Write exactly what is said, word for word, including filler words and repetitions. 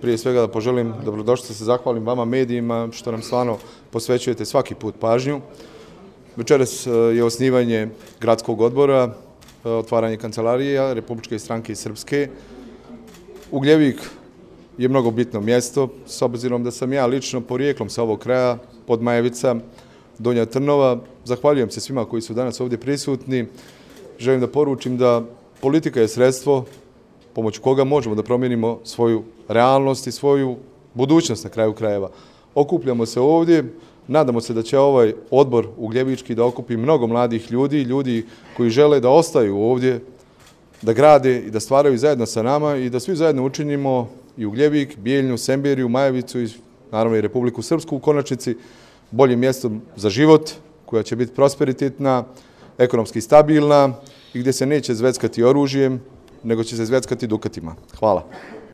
prije svega da poželim dobrodošlicu, se zahvalim vama medijima što nam stvarno posvećujete svaki put pažnju. Večeras je osnivanje gradskog odbora, otvaranje kancelarija Republičke stranke i Srpske. Ugljevik je mnogo bitno mjesto, s obzirom da sam ja lično porijeklom sa ovog kraja, Podmajevica, Donja Trnova. Zahvaljujem se svima koji su danas ovdje prisutni. Želim da poručim da politika je sredstvo pomoću koga možemo da promijenimo svoju realnost i svoju budućnost na kraju krajeva. Okupljamo se ovdje, nadamo se da će ovaj odbor ugljevički da okupi mnogo mladih ljudi, ljudi koji žele da ostaju ovdje, da grade i da stvaraju zajedno sa nama i da svi zajedno učinimo i Ugljevik, Bijeljinu, Semberiju, Majevicu i naravno i Republiku Srpsku u konačnici boljim mjestom za život, koja će biti prosperitetna, ekonomski stabilna i gdje se neće zveckati oružjem, nego će se zveckati dukatima. Hvala.